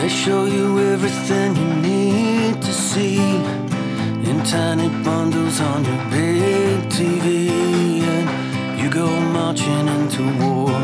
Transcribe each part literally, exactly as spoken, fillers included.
They show you everything you need to see in tiny bundles on your big T V, and you go marching into war.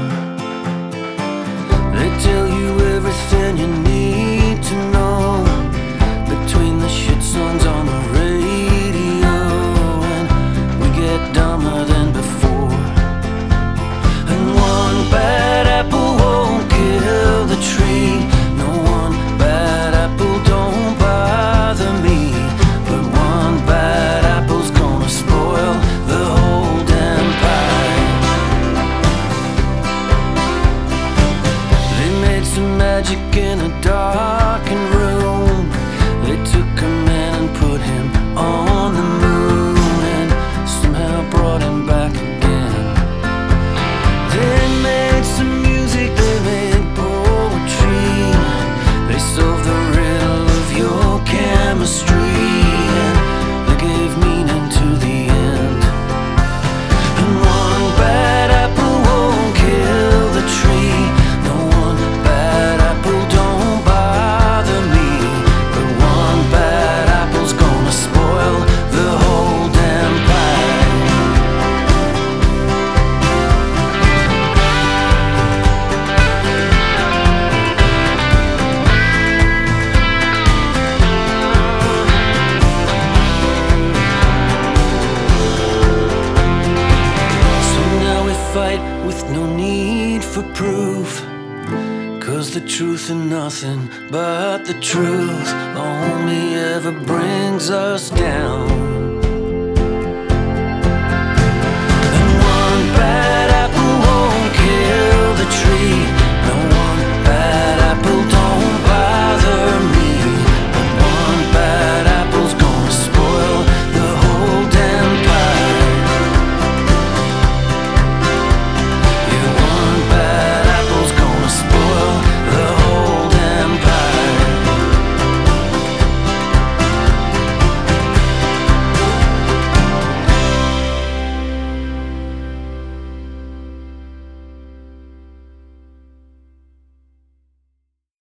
They tell you everything you need to know between the shit songs on the radio, and we get dumber than before. And one bad apple won't kill the tree. No, one bad apple don't bother me, but one bad apple's gonna spoil the whole damn pie. They made some magic in a darkened room. They took a man and put him on the moon, and somehow brought him back again. They made some music, they made poetry. They solved the riddle of your chemistry, and they gave meaning to the end. And one bad apple won't kill the tree. No, one bad apple don't bother me, but one bad apple's gonna spoil the whole damn pie. So now we fight with no need for proof, 'cause the truth and nothing but the truth only ever brings us down.